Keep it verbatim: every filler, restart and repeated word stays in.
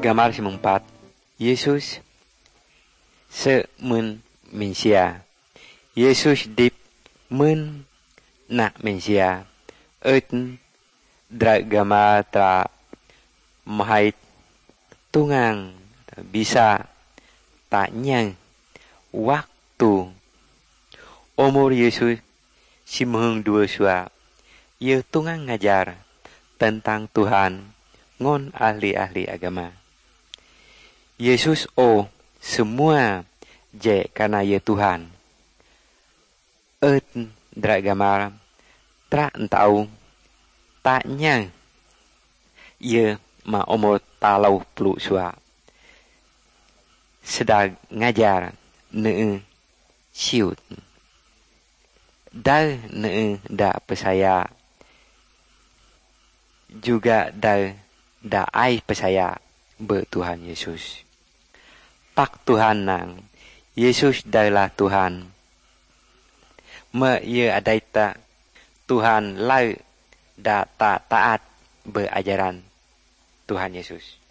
gambar semempat Yesus semen mensia. Yesus dip men nak mensia. Euten dra gambar tra mahait tungang bisa tanya waktu umur Yesus simheng dua sua. Ye tungang ngajar tentang Tuhan ngon ahli-ahli agama. Yesus oh semua je karena ye Tuhan. Et dra gamar tra entau tanya ye ma umur talau pelu sua. Sedang ngajar ne siut. Dal ne da percaya juga dal da ai percaya be Tuhan Yesus. Tak Tuhan nang Yesus adalah Tuhan. Me ye adaita Tuhan lai da ta taat be ajaran Tuhan Yesus.